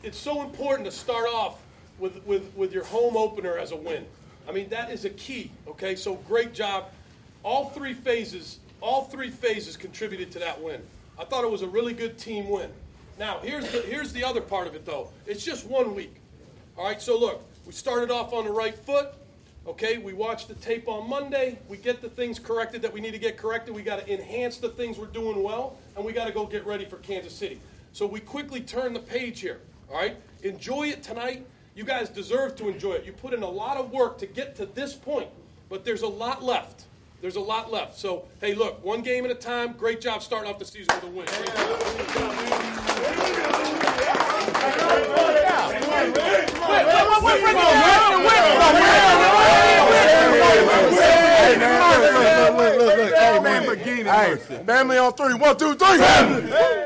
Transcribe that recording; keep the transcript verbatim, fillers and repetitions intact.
it's so important to start off with, with, with your home opener as a win. I mean, that is a key, okay? So great job. All three phases, all three phases contributed to that win. I thought it was a really good team win. Now, here's the, here's the other part of it, though. It's just one week. All right, so look, we started off on the right foot. Okay, we watched the tape on Monday. We get the things corrected that we need to get corrected. We got to enhance the things we're doing well, and we got to go get ready for Kansas City. So we quickly turn the page here, all right? Enjoy it tonight. You guys deserve to enjoy it. You put in a lot of work to get to this point, but there's a lot left. There's a lot left. So, hey, look, one game at a time. Great job starting off the season with a win. Great job. Great job, Hey, man, family on three. One, two, three.